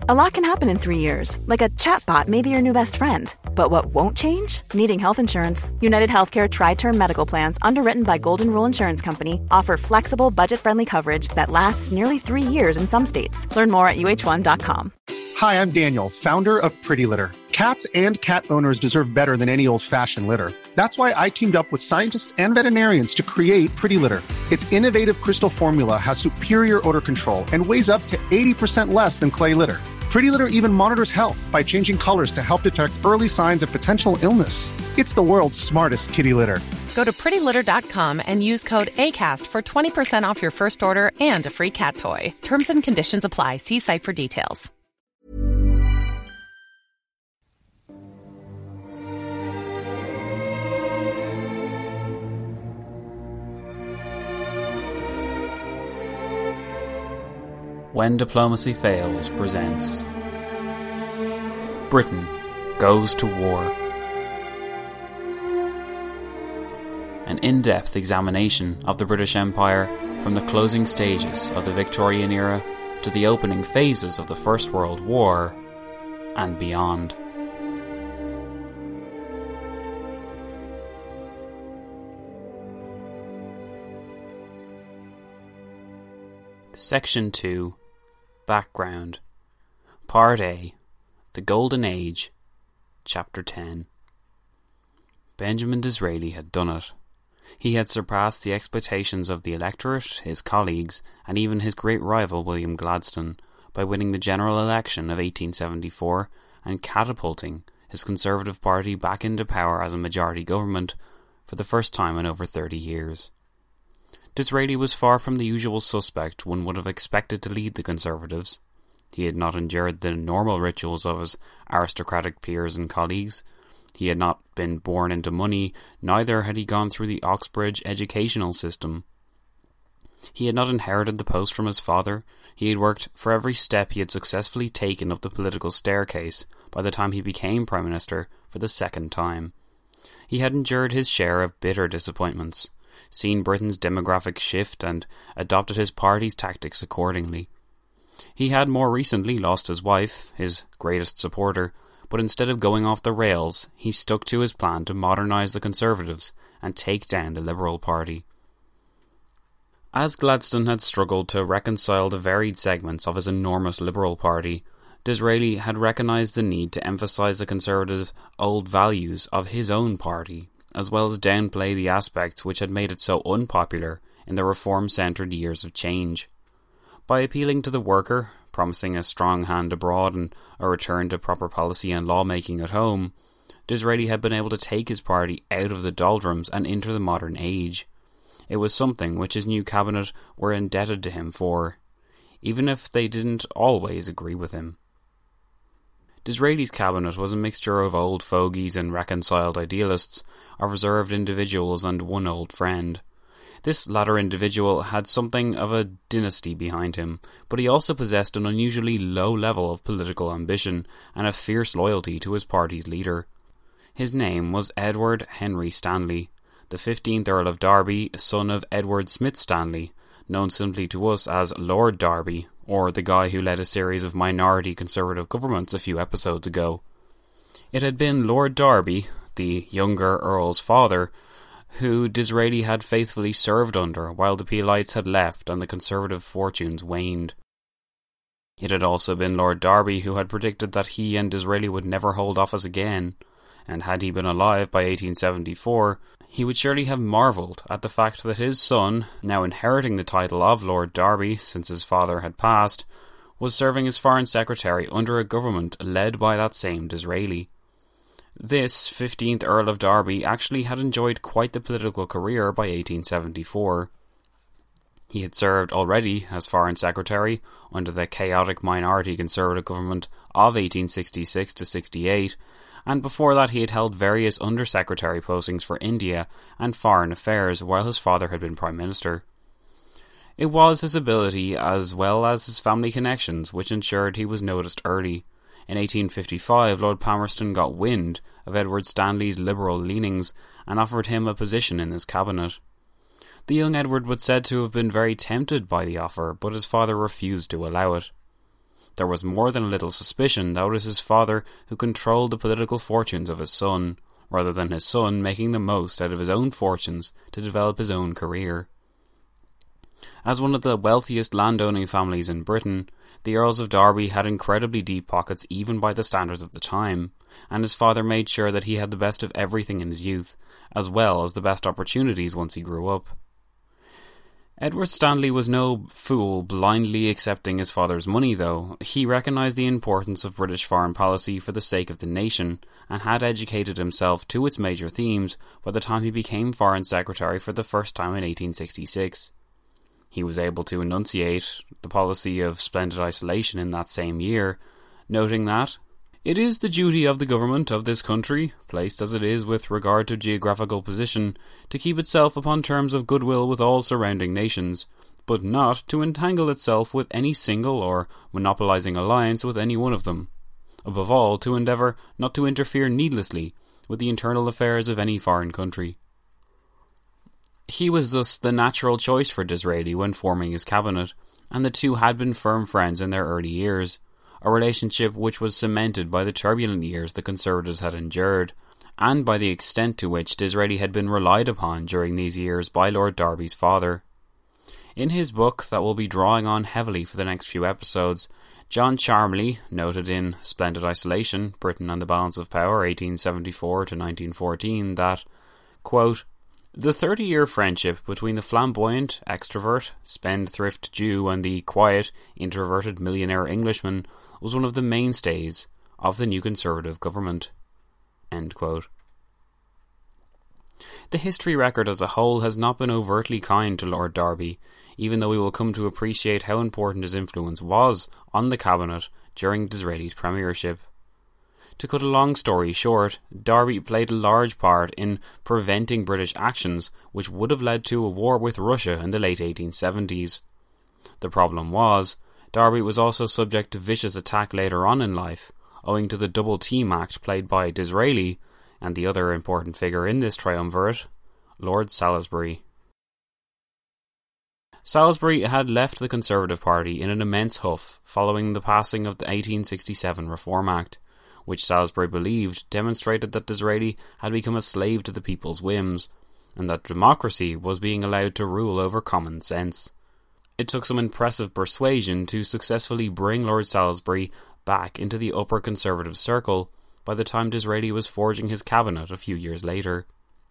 A lot can happen in 3 years, like a chatbot may be your new best friend. But what won't change? Needing health insurance. United Healthcare Tri-Term Medical Plans, underwritten by Golden Rule Insurance Company, offer flexible, budget-friendly coverage that lasts nearly 3 years in some states. Learn more at uh1.com. Hi, I'm Daniel, founder of Pretty Litter. Cats and cat owners deserve better than any old-fashioned litter. That's why I teamed up with scientists and veterinarians to create Pretty Litter. Its innovative crystal formula has superior odor control and weighs up to 80% less than clay litter. Pretty Litter even monitors health by changing colors to help detect early signs of potential illness. It's the world's smartest kitty litter. Go to prettylitter.com and use code ACAST for 20% off your first order and a free cat toy. Terms and conditions apply. See site for details. When Diplomacy Fails presents Britain Goes to War. An in-depth examination of the British Empire from the closing stages of the Victorian era to the opening phases of the First World War and beyond. Section 2. Background. Part A. The Golden Age. Chapter 10. Benjamin Disraeli had done it. He had surpassed the expectations of the electorate, his colleagues, and even his great rival William Gladstone by winning the general election of 1874 and catapulting his Conservative Party back into power as a majority government for the first time in over 30 years. Disraeli was far from the usual suspect one would have expected to lead the Conservatives. He had not endured the normal rituals of his aristocratic peers and colleagues. He had not been born into money, neither had he gone through the Oxbridge educational system. He had not inherited the post from his father. He had worked for every step he had successfully taken up the political staircase by the time he became Prime Minister for the second time. He had endured his share of bitter disappointments, seen Britain's demographic shift and adopted his party's tactics accordingly. He had more recently lost his wife, his greatest supporter, but instead of going off the rails, he stuck to his plan to modernise the Conservatives and take down the Liberal Party. As Gladstone had struggled to reconcile the varied segments of his enormous Liberal Party, Disraeli had recognised the need to emphasise the Conservatives' old values of his own party, as well as downplay the aspects which had made it so unpopular in the reform-centred years of change. By appealing to the worker, promising a strong hand abroad and a return to proper policy and lawmaking at home, Disraeli had been able to take his party out of the doldrums and into the modern age. It was something which his new cabinet were indebted to him for, even if they didn't always agree with him. Disraeli's cabinet was a mixture of old fogies and reconciled idealists, of reserved individuals and one old friend. This latter individual had something of a dynasty behind him, but he also possessed an unusually low level of political ambition and a fierce loyalty to his party's leader. His name was Edward Henry Stanley, the 15th Earl of Derby, son of Edward Smith Stanley, known simply to us as Lord Derby, or the guy who led a series of minority Conservative governments a few episodes ago. It had been Lord Derby, the younger Earl's father, who Disraeli had faithfully served under while the Peelites had left and the Conservative fortunes waned. It had also been Lord Derby who had predicted that he and Disraeli would never hold office again, and had he been alive by 1874, he would surely have marvelled at the fact that his son, now inheriting the title of Lord Derby since his father had passed, was serving as Foreign Secretary under a government led by that same Disraeli. This 15th Earl of Derby actually had enjoyed quite the political career by 1874. He had served already as Foreign Secretary under the chaotic minority Conservative government of 1866 to 68, and before that he had held various Under-Secretary postings for India and Foreign Affairs while his father had been Prime Minister. It was his ability as well as his family connections which ensured he was noticed early. In 1855, Lord Palmerston got wind of Edward Stanley's liberal leanings and offered him a position in his cabinet. The young Edward was said to have been very tempted by the offer, but his father refused to allow it. there was more than a little suspicion that it was his father who controlled the political fortunes of his son, rather than his son making the most out of his own fortunes to develop his own career. As one of the wealthiest landowning families in Britain, the Earls of Derby had incredibly deep pockets even by the standards of the time, and his father made sure that he had the best of everything in his youth, as well as the best opportunities once he grew up. Edward Stanley was no fool blindly accepting his father's money, though. He recognised the importance of British foreign policy for the sake of the nation, and had educated himself to its major themes by the time he became Foreign Secretary for the first time in 1866. He was able to enunciate the policy of splendid isolation in that same year, noting that it is the duty of the government of this country, placed as it is with regard to geographical position, to keep itself upon terms of goodwill with all surrounding nations, but not to entangle itself with any single or monopolizing alliance with any one of them. Above all, to endeavour not to interfere needlessly with the internal affairs of any foreign country. He was thus the natural choice for Disraeli when forming his cabinet, and the two had been firm friends in their early years, a relationship which was cemented by the turbulent years the Conservatives had endured, and by the extent to which Disraeli had been relied upon during these years by Lord Derby's father. In his book that we'll be drawing on heavily for the next few episodes, John Charmley noted in Splendid Isolation, Britain and the Balance of Power, 1874 to 1914, that, quote, "The 30-year friendship between the flamboyant, extrovert, spendthrift Jew and the quiet, introverted millionaire Englishman was one of the mainstays of the new Conservative government." End quote. The history record as a whole has not been overtly kind to Lord Derby, even though we will come to appreciate how important his influence was on the cabinet during Disraeli's premiership. To cut a long story short, Derby played a large part in preventing British actions which would have led to a war with Russia in the late 1870s. The problem was, Derby was also subject to vicious attack later on in life, owing to the double team act played by Disraeli and the other important figure in this triumvirate, Lord Salisbury. Salisbury had left the Conservative Party in an immense huff following the passing of the 1867 Reform Act, which Salisbury believed demonstrated that Disraeli had become a slave to the people's whims, and that democracy was being allowed to rule over common sense. It took some impressive persuasion to successfully bring Lord Salisbury back into the upper Conservative circle by the time Disraeli was forging his cabinet a few years later.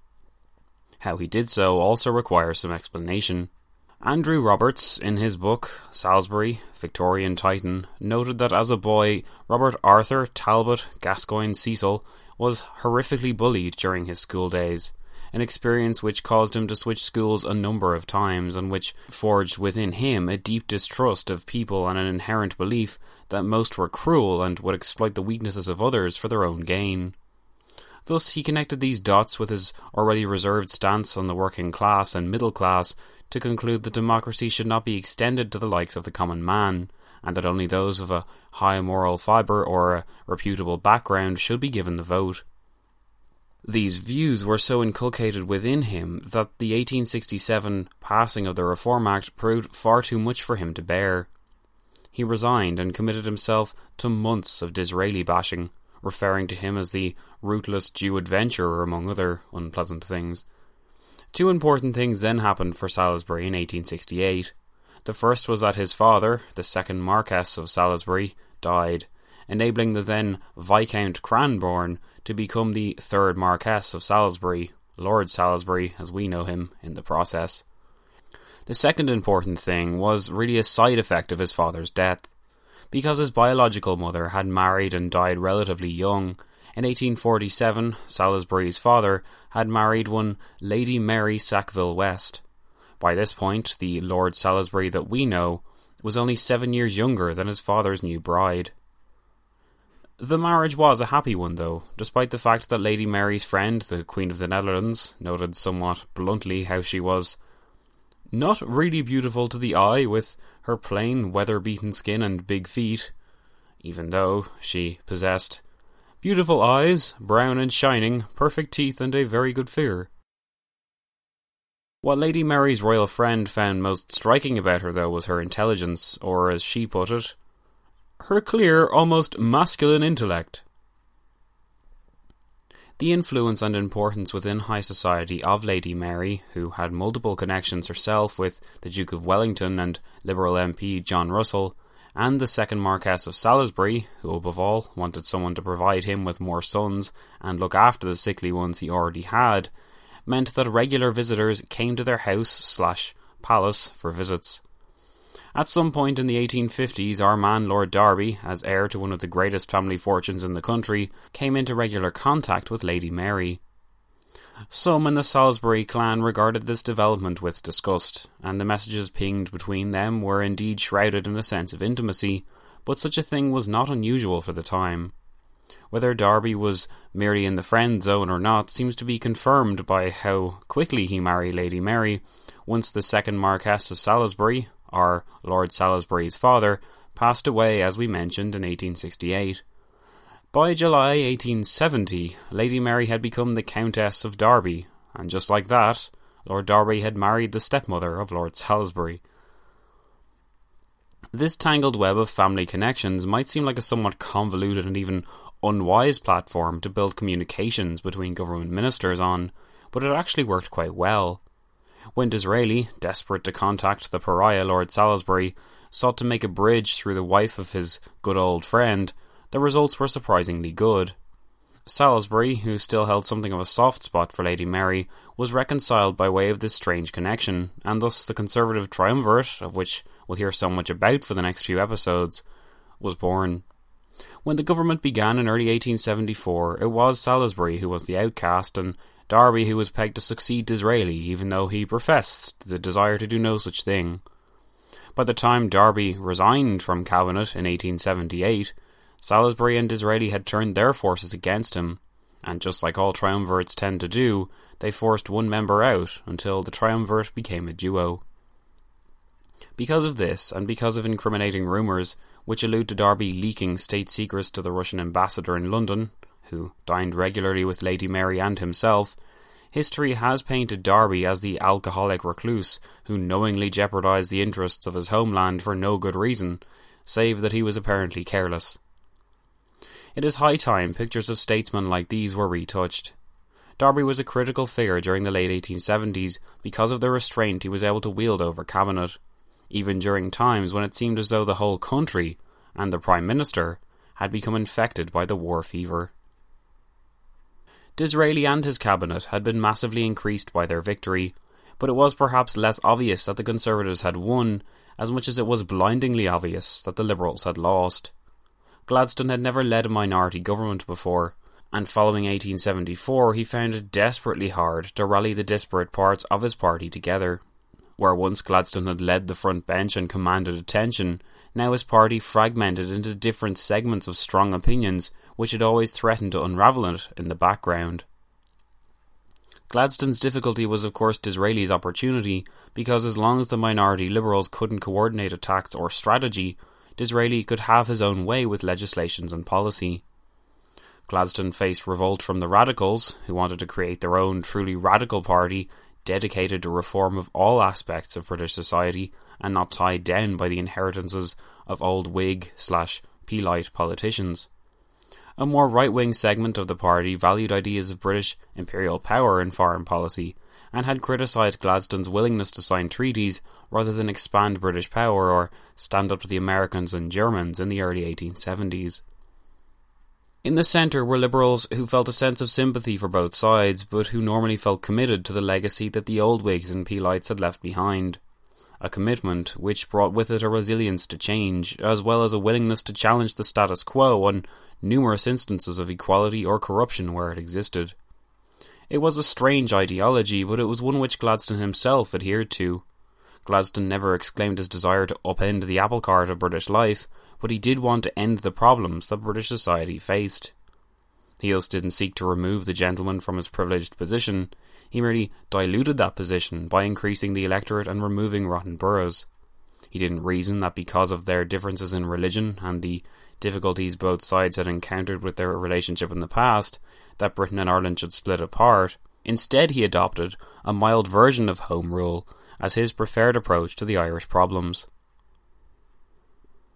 How he did so also requires some explanation. Andrew Roberts, in his book Salisbury, Victorian Titan, noted that as a boy, Robert Arthur Talbot Gascoigne Cecil was horrifically bullied during his school days, an experience which caused him to switch schools a number of times and which forged within him a deep distrust of people and an inherent belief that most were cruel and would exploit the weaknesses of others for their own gain. Thus he connected these dots with his already reserved stance on the working class and middle class to conclude that democracy should not be extended to the likes of the common man, and that only those of a high moral fibre or a reputable background should be given the vote. These views were so inculcated within him that the 1867 passing of the Reform Act proved far too much for him to bear. He resigned and committed himself to months of Disraeli bashing, referring to him as the rootless Jew adventurer, among other unpleasant things. Two important things then happened for Salisbury in 1868. The first was that his father, the second Marquess of Salisbury, died, enabling the then Viscount Cranborne to become the third Marquess of Salisbury, Lord Salisbury as we know him in the process. The second important thing was really a side effect of his father's death. Because his biological mother had married and died relatively young, in 1847 Salisbury's father had married one Lady Mary Sackville West. By this point, the Lord Salisbury that we know was only 7 years younger than his father's new bride. The marriage was a happy one, though, despite the fact that Lady Mary's friend, the Queen of the Netherlands, noted somewhat bluntly how she was not really beautiful to the eye with her plain, weather-beaten skin and big feet, even though she possessed beautiful eyes, brown and shining, perfect teeth and a very good figure. What Lady Mary's royal friend found most striking about her, though, was her intelligence, or as she put it, her clear, almost masculine intellect. The influence and importance within high society of Lady Mary, who had multiple connections herself with the Duke of Wellington and Liberal MP John Russell, and the second Marquess of Salisbury, who above all wanted someone to provide him with more sons and look after the sickly ones he already had, meant that regular visitors came to their house/palace for visits. At some point in the 1850s, our man Lord Derby, as heir to one of the greatest family fortunes in the country, came into regular contact with Lady Mary. Some in the Salisbury clan regarded this development with disgust, and the messages pinged between them were indeed shrouded in a sense of intimacy, but such a thing was not unusual for the time. Whether Derby was merely in the friend zone or not seems to be confirmed by how quickly he married Lady Mary, once the second Marquess of Salisbury, or Lord Salisbury's father, passed away, as we mentioned, in 1868. By July 1870, Lady Mary had become the Countess of Derby, and just like that, Lord Derby had married the stepmother of Lord Salisbury. This tangled web of family connections might seem like a somewhat convoluted and even unwise platform to build communications between government ministers on, but it actually worked quite well. When Disraeli, desperate to contact the pariah Lord Salisbury, sought to make a bridge through the wife of his good old friend, the results were surprisingly good. Salisbury, who still held something of a soft spot for Lady Mary, was reconciled by way of this strange connection, and thus the Conservative triumvirate, of which we'll hear so much about for the next few episodes, was born. When the government began in early 1874, it was Salisbury who was the outcast, and Derby who was pegged to succeed Disraeli, even though he professed the desire to do no such thing. By the time Derby resigned from cabinet in 1878, Salisbury and Disraeli had turned their forces against him, and just like all triumvirates tend to do, they forced one member out until the triumvirate became a duo. Because of this, and because of incriminating rumours, which allude to Derby leaking state secrets to the Russian ambassador in London, who dined regularly with Lady Mary and himself, history has painted Derby as the alcoholic recluse who knowingly jeopardised the interests of his homeland for no good reason, save that he was apparently careless. It is high time pictures of statesmen like these were retouched. Derby was a critical figure during the late 1870s because of the restraint he was able to wield over cabinet, even during times when it seemed as though the whole country, and the Prime Minister, had become infected by the war fever. Disraeli and his cabinet had been massively increased by their victory, but it was perhaps less obvious that the Conservatives had won, as much as it was blindingly obvious that the Liberals had lost. Gladstone had never led a minority government before, and following 1874 he found it desperately hard to rally the disparate parts of his party together. Where once Gladstone had led the front bench and commanded attention, now his party fragmented into different segments of strong opinions which had always threatened to unravel it in the background. Gladstone's difficulty was of course Disraeli's opportunity, because as long as the minority Liberals couldn't coordinate attacks or strategy, Disraeli could have his own way with legislations and policy. Gladstone faced revolt from the Radicals, who wanted to create their own truly radical party dedicated to reform of all aspects of British society and not tied down by the inheritances of old Whig/Peelite politicians. A more right-wing segment of the party valued ideas of British imperial power in foreign policy, and had criticised Gladstone's willingness to sign treaties rather than expand British power or stand up to the Americans and Germans in the early 1870s. In the centre were Liberals who felt a sense of sympathy for both sides, but who normally felt committed to the legacy that the old Whigs and Peelites had left behind. A commitment which brought with it a resilience to change, as well as a willingness to challenge the status quo on numerous instances of equality or corruption where it existed. It was a strange ideology, but it was one which Gladstone himself adhered to. Gladstone never exclaimed his desire to upend the apple cart of British life, but he did want to end the problems that British society faced. He thus didn't seek to remove the gentleman from his privileged position. He merely diluted that position by increasing the electorate and removing rotten boroughs. He didn't reason that because of their differences in religion and the difficulties both sides had encountered with their relationship in the past, that Britain and Ireland should split apart. Instead, he adopted a mild version of Home Rule as his preferred approach to the Irish problems.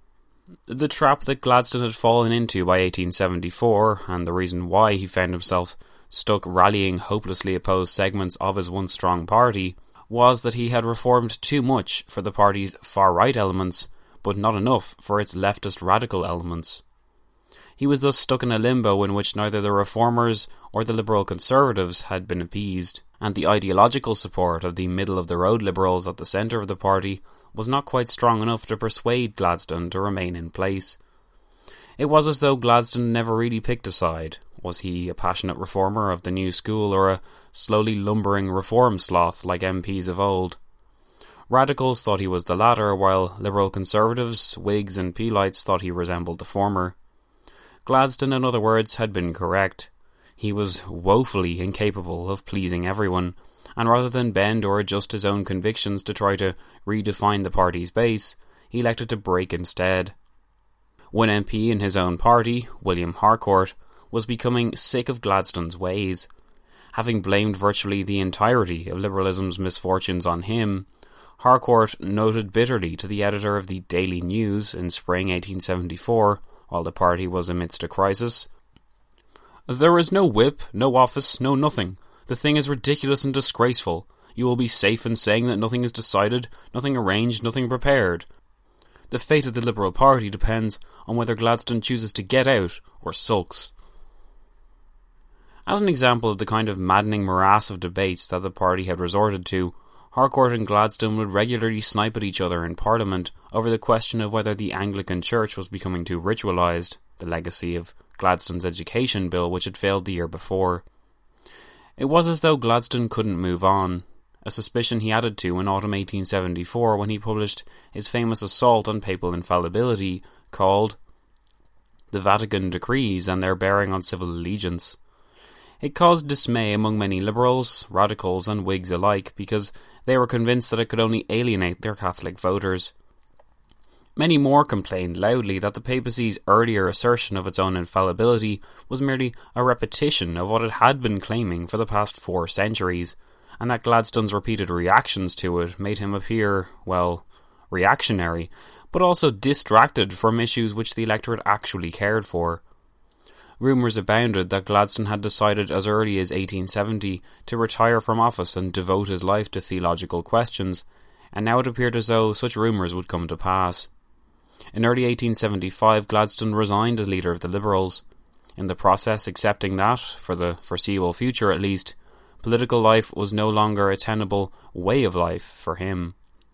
The trap that Gladstone had fallen into by 1874, and the reason why he found himself stuck rallying hopelessly opposed segments of his once strong party, was that he had reformed too much for the party's far-right elements, but not enough for its leftist radical elements. He was thus stuck in a limbo in which neither the reformers or the liberal conservatives had been appeased, and the ideological support of the middle-of-the-road liberals at the centre of the party was not quite strong enough to persuade Gladstone to remain in place. It was as though Gladstone never really picked a side. Was he a passionate reformer of the new school, or a slowly lumbering reform sloth like MPs of old? Radicals thought he was the latter, while liberal conservatives, Whigs and Peelites thought he resembled the former. Gladstone, in other words, had been correct. He was woefully incapable of pleasing everyone, and rather than bend or adjust his own convictions to try to redefine the party's base, he elected to break instead. One MP in his own party, William Harcourt, was becoming sick of Gladstone's ways. Having blamed virtually the entirety of liberalism's misfortunes on him, Harcourt noted bitterly to the editor of the Daily News in spring 1874, while the party was amidst a crisis, "There is no whip, no office, no nothing. The thing is ridiculous and disgraceful. You will be safe in saying that nothing is decided, nothing arranged, nothing prepared. The fate of the Liberal Party depends on whether Gladstone chooses to get out or sulks." As an example of the kind of maddening morass of debates that the party had resorted to, Harcourt and Gladstone would regularly snipe at each other in Parliament over the question of whether the Anglican Church was becoming too ritualised, the legacy of Gladstone's education bill which had failed the year before. It was as though Gladstone couldn't move on, a suspicion he added to in autumn 1874 when he published his famous assault on papal infallibility called The Vatican Decrees and Their Bearing on Civil Allegiance. It caused dismay among many liberals, radicals and Whigs alike because they were convinced that it could only alienate their Catholic voters. Many more complained loudly that the papacy's earlier assertion of its own infallibility was merely a repetition of what it had been claiming for the past 4 centuries, and that Gladstone's repeated reactions to it made him appear, well, reactionary, but also distracted from issues which the electorate actually cared for. Rumours abounded that Gladstone had decided as early as 1870 to retire from office and devote his life to theological questions, and now it appeared as though such rumours would come to pass. In early 1875, Gladstone resigned as leader of the Liberals, in the process accepting that, for the foreseeable future at least, political life was no longer a tenable way of life for him.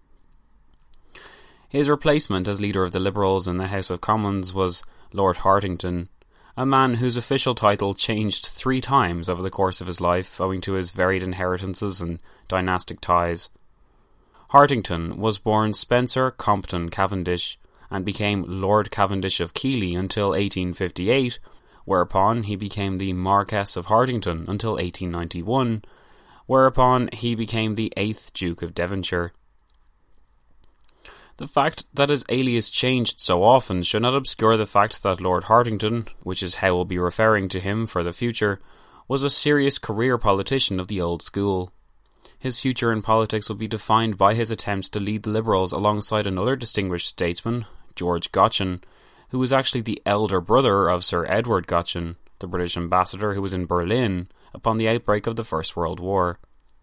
His replacement as leader of the Liberals in the House of Commons was Lord Hartington, a man whose official title changed 3 times over the course of his life owing to his varied inheritances and dynastic ties. Hartington was born Spencer Compton Cavendish and became Lord Cavendish of Keighley until 1858, whereupon he became the Marquess of Hartington until 1891, whereupon he became the 8th Duke of Devonshire. The fact that his alias changed so often should not obscure the fact that Lord Hartington, which is how we'll be referring to him for the future, was a serious career politician of the old school. His future in politics will be defined by his attempts to lead the Liberals alongside another distinguished statesman, George Goschen, who was actually the elder brother of Sir Edward Goschen, the British ambassador who was in Berlin upon the outbreak of the First World War.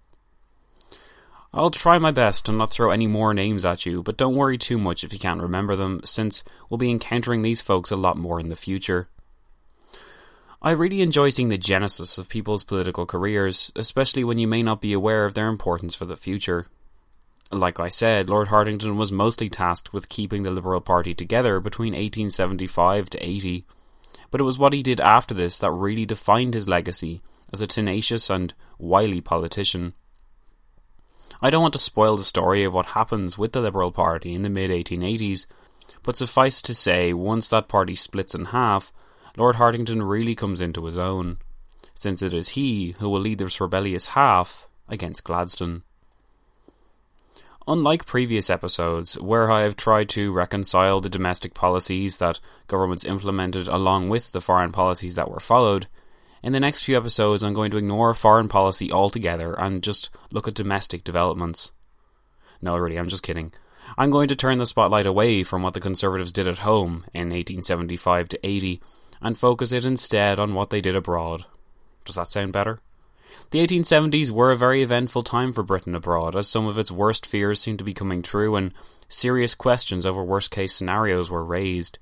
I'll try my best to not throw any more names at you, but don't worry too much if you can't remember them, since we'll be encountering these folks a lot more in the future. I really enjoy seeing the genesis of people's political careers, especially when you may not be aware of their importance for the future. Like I said, Lord Hartington was mostly tasked with keeping the Liberal Party together between 1875 to 80, but it was what he did after this that really defined his legacy as a tenacious and wily politician. I don't want to spoil the story of what happens with the Liberal Party in the mid-1880s, but suffice to say, once that party splits in half, Lord Hartington really comes into his own, since it is he who will lead this rebellious half against Gladstone. Unlike previous episodes, where I have tried to reconcile the domestic policies that governments implemented along with the foreign policies that were followed, in the next few episodes I'm going to ignore foreign policy altogether and just look at domestic developments. No, really, I'm just kidding. I'm going to turn the spotlight away from what the Conservatives did at home in 1875 to 80 and focus it instead on what they did abroad. Does that sound better? The 1870s were a very eventful time for Britain abroad, as some of its worst fears seemed to be coming true and serious questions over worst-case scenarios were raised.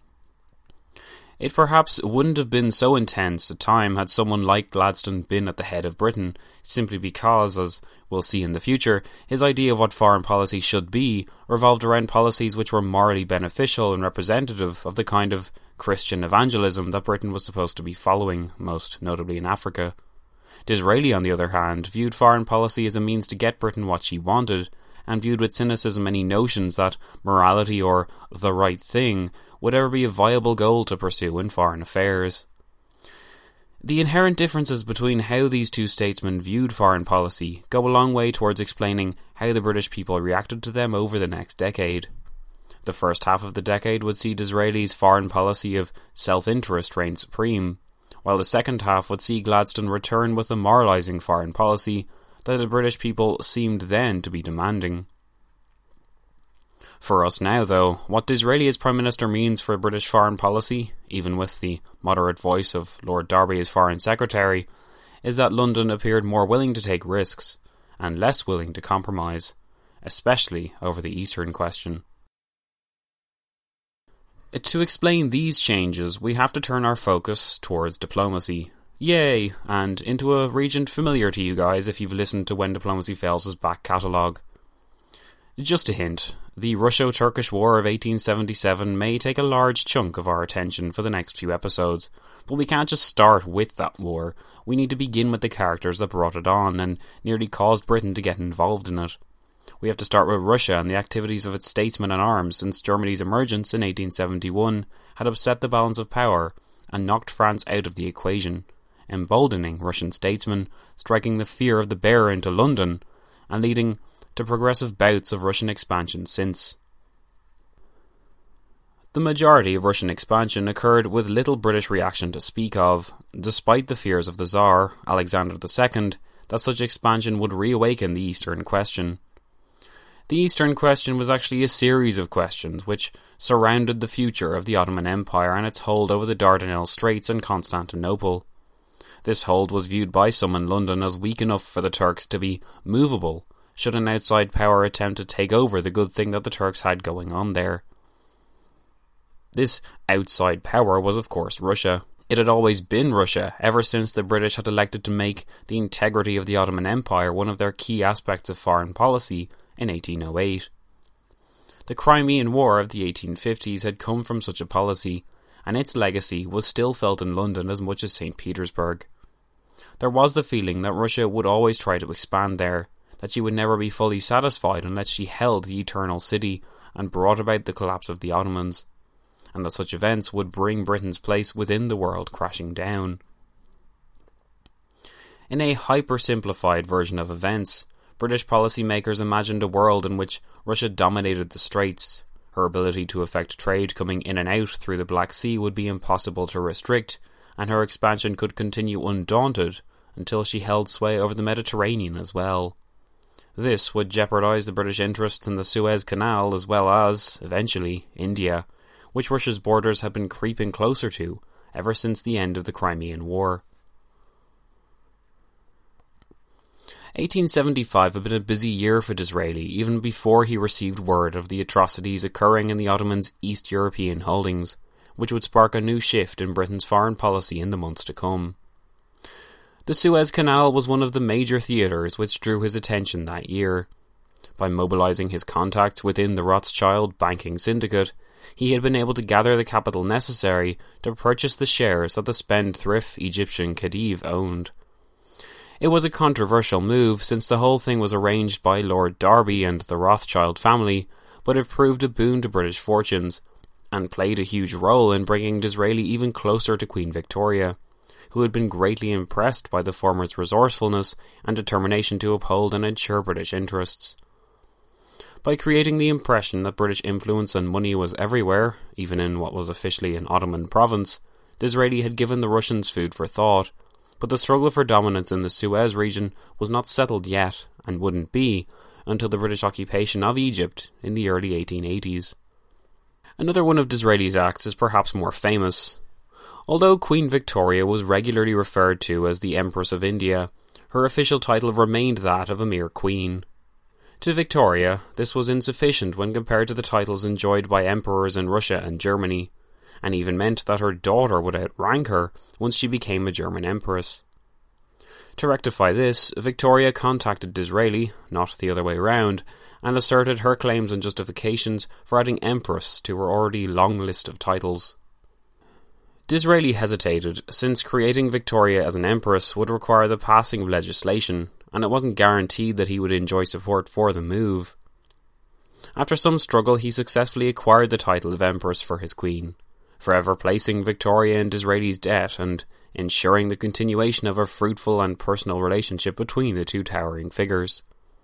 It perhaps wouldn't have been so intense a time had someone like Gladstone been at the head of Britain, simply because, as we'll see in the future, his idea of what foreign policy should be revolved around policies which were morally beneficial and representative of the kind of Christian evangelism that Britain was supposed to be following, most notably in Africa. Disraeli, on the other hand, viewed foreign policy as a means to get Britain what she wanted, and viewed with cynicism any notions that morality or the right thing would ever be a viable goal to pursue in foreign affairs. The inherent differences between how these two statesmen viewed foreign policy go a long way towards explaining how the British people reacted to them over the next decade. The first half of the decade would see Disraeli's foreign policy of self-interest reign supreme, while the second half would see Gladstone return with a moralising foreign policy that the British people seemed then to be demanding. For us now, though, what Disraeli as Prime Minister means for British foreign policy, even with the moderate voice of Lord Derby as Foreign Secretary, is that London appeared more willing to take risks, and less willing to compromise, especially over the Eastern question. To explain these changes, we have to turn our focus towards diplomacy. Yay! And into a region familiar to you guys if you've listened to When Diplomacy Fails' back catalogue. Just a hint, the Russo-Turkish War of 1877 may take a large chunk of our attention for the next few episodes, but we can't just start with that war. We need to begin with the characters that brought it on and nearly caused Britain to get involved in it. We have to start with Russia and the activities of its statesmen in arms, since Germany's emergence in 1871 had upset the balance of power and knocked France out of the equation, emboldening Russian statesmen, striking the fear of the bear into London, and leading to progressive bouts of Russian expansion since. The majority of Russian expansion occurred with little British reaction to speak of, despite the fears of the Tsar, Alexander II, that such expansion would reawaken the Eastern question. The Eastern question was actually a series of questions which surrounded the future of the Ottoman Empire and its hold over the Dardanelles Straits and Constantinople. This hold was viewed by some in London as weak enough for the Turks to be movable, should an outside power attempt to take over the good thing that the Turks had going on there. This outside power was of course Russia. It had always been Russia, ever since the British had elected to make the integrity of the Ottoman Empire one of their key aspects of foreign policy in 1808. The Crimean War of the 1850s had come from such a policy, and its legacy was still felt in London as much as St. Petersburg. There was the feeling that Russia would always try to expand there, that she would never be fully satisfied unless she held the Eternal City and brought about the collapse of the Ottomans, and that such events would bring Britain's place within the world crashing down. In a hyper-simplified version of events, British policymakers imagined a world in which Russia dominated the Straits. Her ability to effect trade coming in and out through the Black Sea would be impossible to restrict, and her expansion could continue undaunted until she held sway over the Mediterranean as well. This would jeopardise the British interests in the Suez Canal as well as, eventually, India, which Russia's borders had been creeping closer to ever since the end of the Crimean War. 1875 had been a busy year for Disraeli, even before he received word of the atrocities occurring in the Ottomans' East European holdings, which would spark a new shift in Britain's foreign policy in the months to come. The Suez Canal was one of the major theatres which drew his attention that year. By mobilising his contacts within the Rothschild banking syndicate, he had been able to gather the capital necessary to purchase the shares that the spendthrift Egyptian Khedive owned. It was a controversial move, since the whole thing was arranged by Lord Derby and the Rothschild family, but it proved a boon to British fortunes, and played a huge role in bringing Disraeli even closer to Queen Victoria, who had been greatly impressed by the former's resourcefulness and determination to uphold and ensure British interests. By creating the impression that British influence and money was everywhere, even in what was officially an Ottoman province, Disraeli had given the Russians food for thought, but the struggle for dominance in the Suez region was not settled yet, and wouldn't be, until the British occupation of Egypt in the early 1880s. Another one of Disraeli's acts is perhaps more famous. Although Queen Victoria was regularly referred to as the Empress of India, her official title remained that of a mere queen. To Victoria, this was insufficient when compared to the titles enjoyed by emperors in Russia and Germany, and even meant that her daughter would outrank her once she became a German empress. To rectify this, Victoria contacted Disraeli, not the other way round, and asserted her claims and justifications for adding empress to her already long list of titles. Disraeli hesitated, since creating Victoria as an empress would require the passing of legislation, and it wasn't guaranteed that he would enjoy support for the move. After some struggle, he successfully acquired the title of empress for his queen, forever placing Victoria in Disraeli's debt and ensuring the continuation of a fruitful and personal relationship between the two towering figures.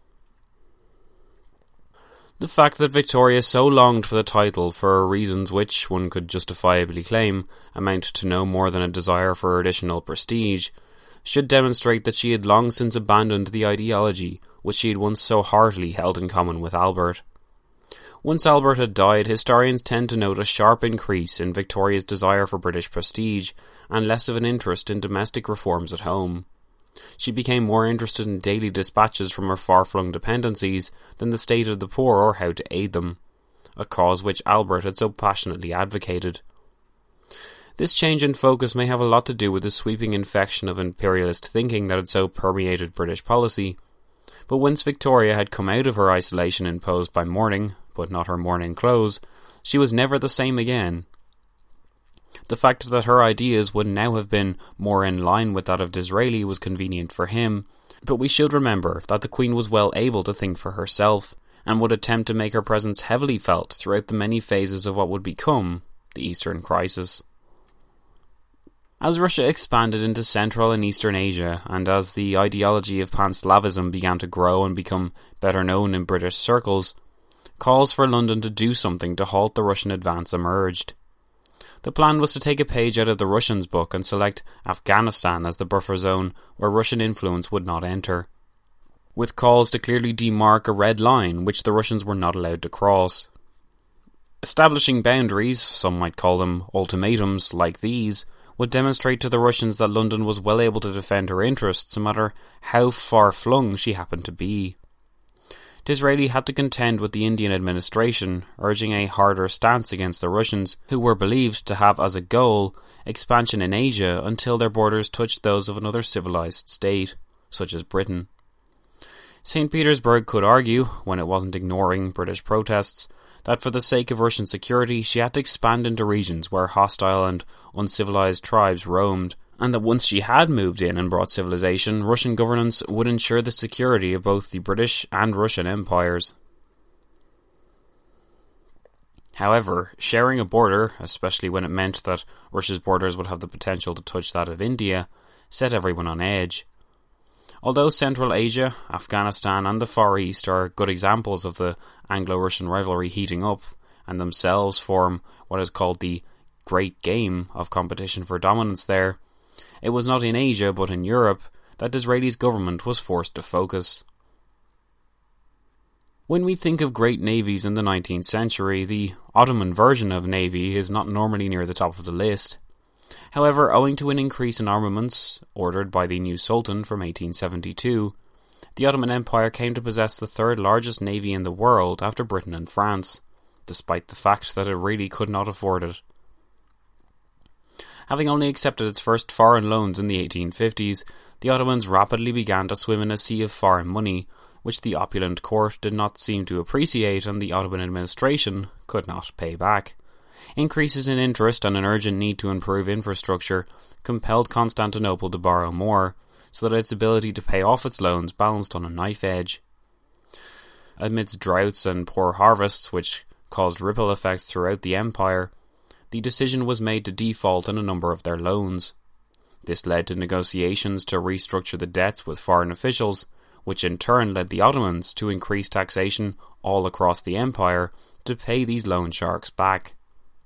The fact that Victoria so longed for the title for reasons which, one could justifiably claim, amount to no more than a desire for additional prestige, should demonstrate that she had long since abandoned the ideology which she had once so heartily held in common with Albert. Once Albert had died, historians tend to note a sharp increase in Victoria's desire for British prestige and less of an interest in domestic reforms at home. She became more interested in daily dispatches from her far-flung dependencies than the state of the poor or how to aid them, a cause which Albert had so passionately advocated. This change in focus may have a lot to do with the sweeping infection of imperialist thinking that had so permeated British policy, but once Victoria had come out of her isolation imposed by mourning, but not her mourning clothes, she was never the same again. The fact that her ideas would now have been more in line with that of Disraeli was convenient for him, but we should remember that the Queen was well able to think for herself, and would attempt to make her presence heavily felt throughout the many phases of what would become the Eastern Crisis. As Russia expanded into Central and Eastern Asia, and as the ideology of Pan-Slavism began to grow and become better known in British circles, calls for London to do something to halt the Russian advance emerged. The plan was to take a page out of the Russians' book and select Afghanistan as the buffer zone where Russian influence would not enter, with calls to clearly demark a red line which the Russians were not allowed to cross. Establishing boundaries, some might call them ultimatums, like these, would demonstrate to the Russians that London was well able to defend her interests, no matter how far-flung she happened to be. Disraeli had to contend with the Indian administration, urging a harder stance against the Russians, who were believed to have as a goal expansion in Asia until their borders touched those of another civilized state, such as Britain. St. Petersburg could argue, when it wasn't ignoring British protests, that for the sake of Russian security she had to expand into regions where hostile and uncivilized tribes roamed, and that once she had moved in and brought civilization, Russian governance would ensure the security of both the British and Russian empires. However, sharing a border, especially when it meant that Russia's borders would have the potential to touch that of India, set everyone on edge. Although Central Asia, Afghanistan and the Far East are good examples of the Anglo-Russian rivalry heating up, and themselves form what is called the Great Game of competition for dominance there, it was not in Asia but in Europe that Disraeli's government was forced to focus. When we think of great navies in the 19th century, the Ottoman version of navy is not normally near the top of the list. However, owing to an increase in armaments ordered by the new Sultan from 1872, the Ottoman Empire came to possess the third largest navy in the world after Britain and France, despite the fact that it really could not afford it. Having only accepted its first foreign loans in the 1850s, the Ottomans rapidly began to swim in a sea of foreign money, which the opulent court did not seem to appreciate and the Ottoman administration could not pay back. Increases in interest and an urgent need to improve infrastructure compelled Constantinople to borrow more, so that its ability to pay off its loans balanced on a knife edge. Amidst droughts and poor harvests, which caused ripple effects throughout the empire, the decision was made to default on a number of their loans. This led to negotiations to restructure the debts with foreign officials, which in turn led the Ottomans to increase taxation all across the empire to pay these loan sharks back.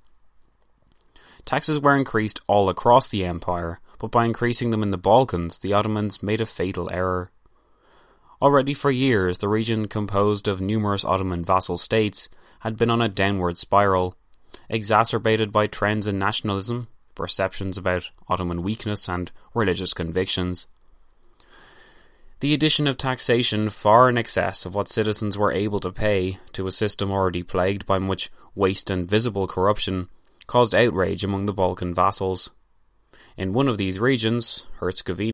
Taxes were increased all across the empire, but by increasing them in the Balkans, the Ottomans made a fatal error. Already for years, the region, composed of numerous Ottoman vassal states, had been on a downward spiral, exacerbated by trends in nationalism, perceptions about Ottoman weakness, and religious convictions. The addition of taxation far in excess of what citizens were able to pay to a system already plagued by much waste and visible corruption caused outrage among the Balkan vassals. In one of these regions, Herzegovina.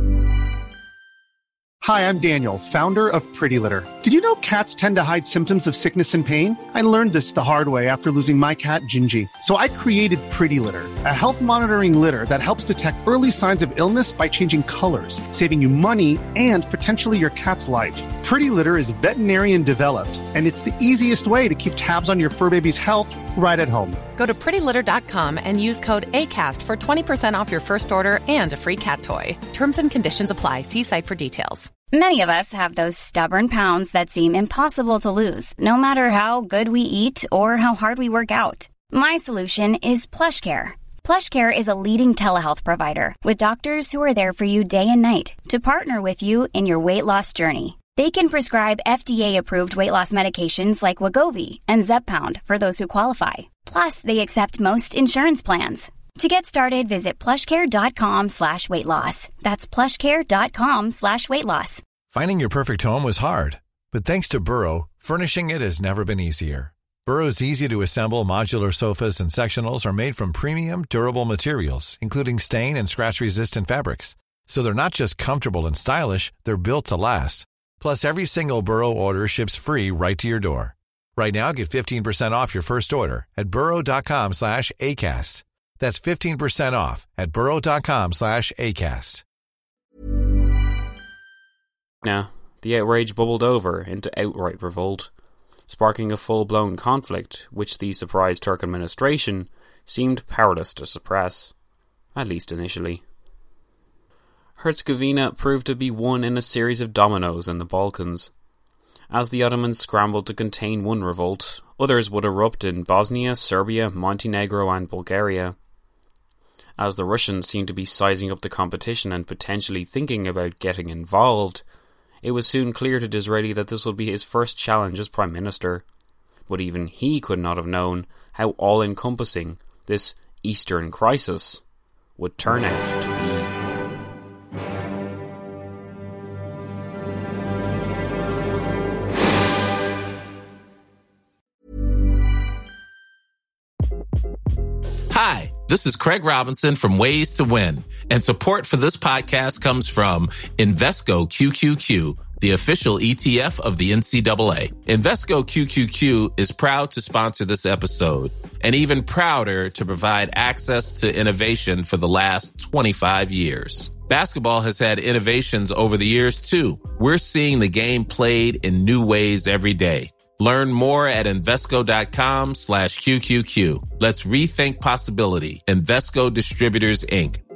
Hi, I'm Daniel, founder of Pretty Litter. Did you know cats tend to hide symptoms of sickness and pain? I learned this the hard way after losing my cat, Gingy. So I created Pretty Litter, a health monitoring litter that helps detect early signs of illness by changing colors, saving you money and potentially your cat's life. Pretty Litter is veterinarian developed, and it's the easiest way to keep tabs on your fur baby's health right at home. Go to prettylitter.com and use code ACAST for 20% off your first order and a free cat toy. Terms and conditions apply. See site for details. Many of us have those stubborn pounds that seem impossible to lose, no matter how good we eat or how hard we work out. My solution is PlushCare. PlushCare is a leading telehealth provider with doctors who are there for you day and night to partner with you in your weight loss journey. They can prescribe FDA-approved weight loss medications like Wegovy and Zepbound for those who qualify. Plus, they accept most insurance plans. To get started, visit plushcare.com/weightloss. That's plushcare.com/weightloss. Finding your perfect home was hard, but thanks to Burrow, furnishing it has never been easier. Burrow's easy-to-assemble modular sofas and sectionals are made from premium, durable materials, including stain and scratch-resistant fabrics. So they're not just comfortable and stylish, they're built to last. Plus, every single Burrow order ships free right to your door. Right now, get 15% off your first order at burrow.com/ACAST. That's 15% off at burrow.com/ACAST. Now, the outrage bubbled over into outright revolt, sparking a full-blown conflict which the surprised Turk administration seemed powerless to suppress, at least initially. Herzegovina proved to be one in a series of dominoes in the Balkans. As the Ottomans scrambled to contain one revolt, others would erupt in Bosnia, Serbia, Montenegro and Bulgaria. As the Russians seemed to be sizing up the competition and potentially thinking about getting involved, it was soon clear to Disraeli that this would be his first challenge as Prime Minister. But even he could not have known how all-encompassing this Eastern crisis would turn out to be. Hi, this is Craig Robinson from Ways to Win, and support for this podcast comes from Invesco QQQ, the official ETF of the NCAA. Invesco QQQ is proud to sponsor this episode, and even prouder to provide access to innovation for the last 25 years. Basketball has had innovations over the years, too. We're seeing the game played in new ways every day. Learn more at Invesco.com/QQQ. Let's rethink possibility. Invesco Distributors, Inc.